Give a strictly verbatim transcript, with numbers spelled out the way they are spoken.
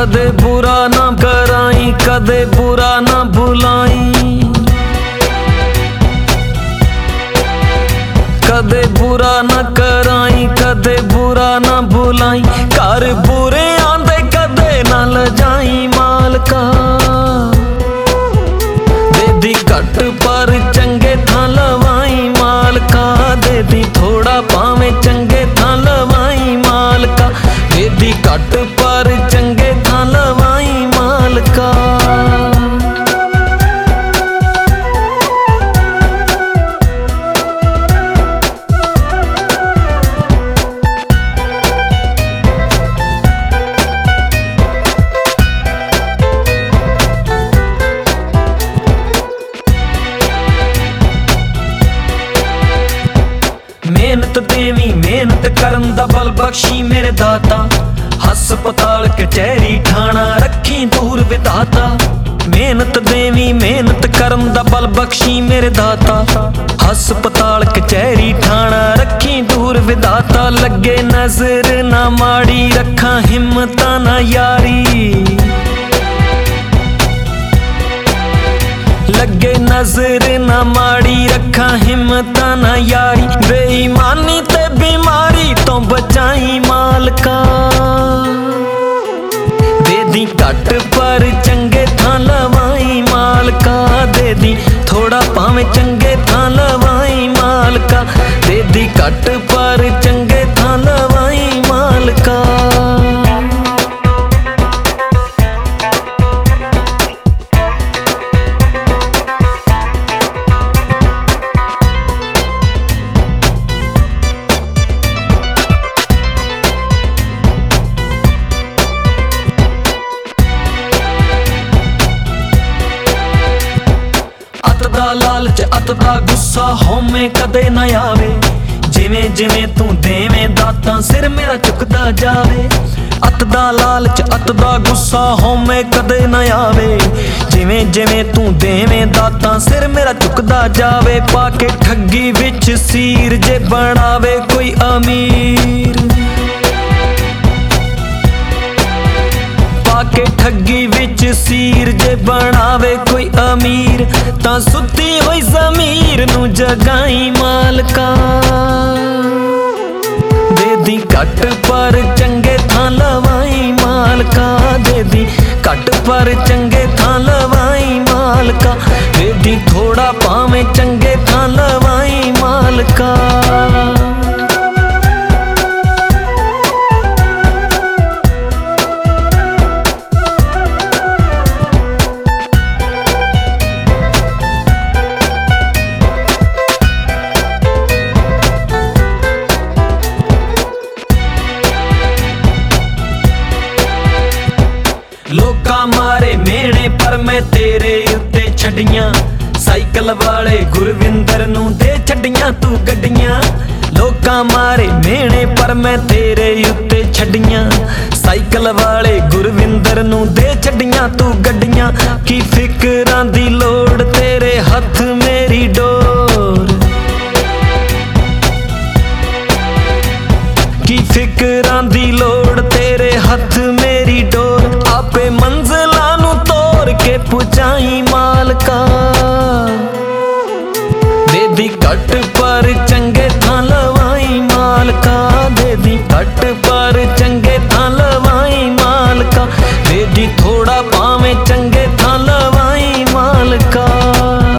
कदे बुरा ना कराई, कदे बुरा ना भुलाई, कदे बुरा ना कराई, कदे बुरा ना भुलाई। कर बुरे आंदे कदे ना लजाई मालका, दे दी घट पर चंगे थां लवाई मालका, दे दी थोड़ा पावे चंगे थां लवाई मालका, दे दी घट पर चंगे थां लवाई मालका। मेहनत देवी मेहनत करन दा बल बख्शी मेरे दाता, हस्पताल कचहरी ठाणा रखी दूर विधाता। मेहनत देवी मेहनत करन दा बल बख्शी मेरे दाता, हस्पताल कचहरी ठाणा रखी दूर विधाता। लगे नजर ना माड़ी रखा हिम्मत ना यारी, लगे नजर ना माड़ी रखा हिम्मत ना यारी। बेईमानी ते बीमारी तो बचाई मालका, दे दी घट पर चंगे थां लवाई मालका, दे दी थोड़ा पावे चंगे थां लवाई मालका, दे दी घट पर चंगे थां लवाई मालका। अत दा लालच अत दा गुस्सा होमे कदे ना आवे, जिवें जिवें तू देवें दातां सिर मेरा झुकदा जावे। अत दा लालच अत दा गुस्सा होमे कदे ना आवे, जिवें जिवें तू देवें दातां सिर मेरा झुकदा जावे। पाके ठगी विच सीर जे बनावे कोई अमीर, पाके ठगी विच सीर जे बनावे कोई अमीर, तां सुत्ती होई ज़मीर नू जगाई मालका, दे दी घट पर चंगे थां लवाई मालका, दे दी घट पर चंगे थां लवाई मालका, दे दी थोड़ा पावे चंगे थां लवाई मालका। लोका मारे मेहने पर मैं तेरे उत्ते छड़ियां, साइकिल वाले गुरविंदर नू दे छड़ियां तू गड्डियां। लोका मारे मेहने पर मैं तेरे उत्ते छड़ियां, साइकिल वाले गुरविंदर नू दे छड़ियां तू गड्डियां। की फिकरां दी लोड़ तेरे हथ मेरी डोर, की फिकरां दी लोड़ तेरे हथ मेरी डोर। आपे मंजिलां नू तोड़ के पुजाई मां